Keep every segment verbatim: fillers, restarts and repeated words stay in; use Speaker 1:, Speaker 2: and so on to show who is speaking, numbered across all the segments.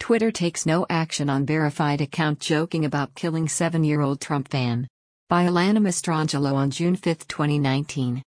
Speaker 1: Twitter takes no action on verified account joking about killing seven-year-old Trump fan. By Alana Mastrangelo on June fifth, twenty nineteen.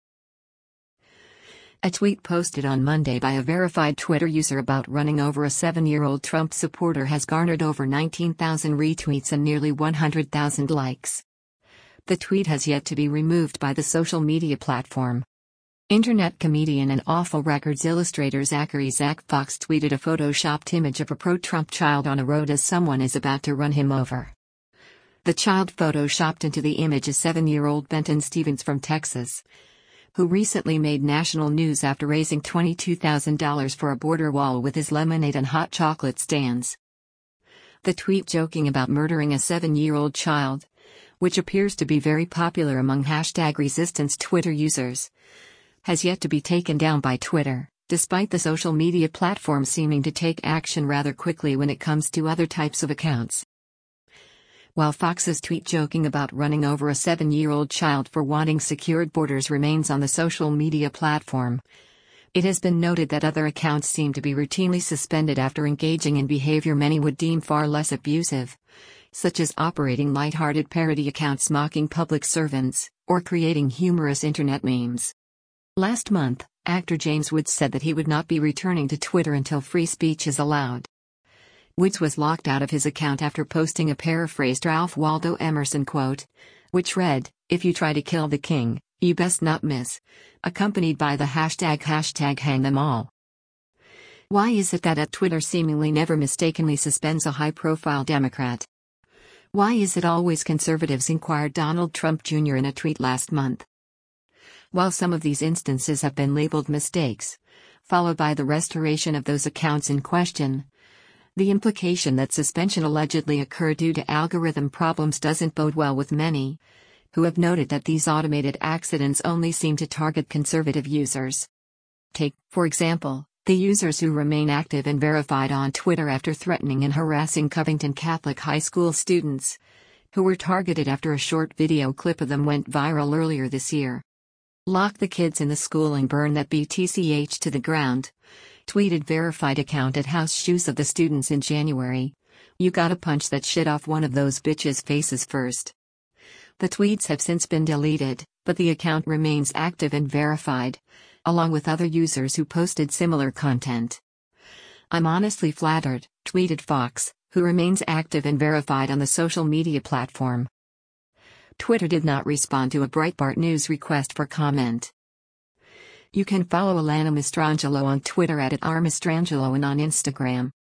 Speaker 1: A tweet posted on Monday by a verified Twitter user about running over a seven-year-old Trump supporter has garnered over nineteen thousand retweets and nearly one hundred thousand likes. The tweet has yet to be removed by the social media platform. Internet comedian and Awful Records illustrator Zachary Zach Fox tweeted a photoshopped image of a pro-Trump child on a road as someone is about to run him over. The child photoshopped into the image is seven-year-old Benton Stevens from Texas, who recently made national news after raising twenty-two thousand dollars for a border wall with his lemonade and hot chocolate stands. The tweet joking about murdering a seven-year-old child, which appears to be very popular among hashtag resistance Twitter users, has yet to be taken down by Twitter, despite the social media platform seeming to take action rather quickly when it comes to other types of accounts. While Fox's tweet joking about running over a seven-year-old child for wanting secured borders remains on the social media platform, it has been noted that other accounts seem to be routinely suspended after engaging in behavior many would deem far less abusive, such as operating lighthearted parody accounts mocking public servants, or creating humorous internet memes. Last month, actor James Woods said that he would not be returning to Twitter until free speech is allowed. Woods was locked out of his account after posting a paraphrased Ralph Waldo Emerson quote, which read, "If you try to kill the king, you best not miss," accompanied by the hashtag hashtag hang them all. Why is it that at Twitter seemingly never mistakenly suspends a high-profile Democrat? Why is it always conservatives? Inquired Donald Trump Junior in a tweet last month. While some of these instances have been labeled mistakes, followed by the restoration of those accounts in question, the implication that suspension allegedly occurred due to algorithm problems doesn't bode well with many, who have noted that these automated accidents only seem to target conservative users. Take, for example, the users who remain active and verified on Twitter after threatening and harassing Covington Catholic High School students, who were targeted after a short video clip of them went viral earlier this year. "Lock the kids in the school and burn that B T C H to the ground," tweeted verified account at House Shoes of the students in January. "You gotta punch that shit off one of those bitches' faces first." The tweets have since been deleted, but the account remains active and verified, along with other users who posted similar content. "I'm honestly flattered," tweeted Fox, who remains active and verified on the social media platform. Twitter did not respond to a Breitbart News request for comment. You can follow Alana Mastrangelo on Twitter at, at r mastrangelo and on Instagram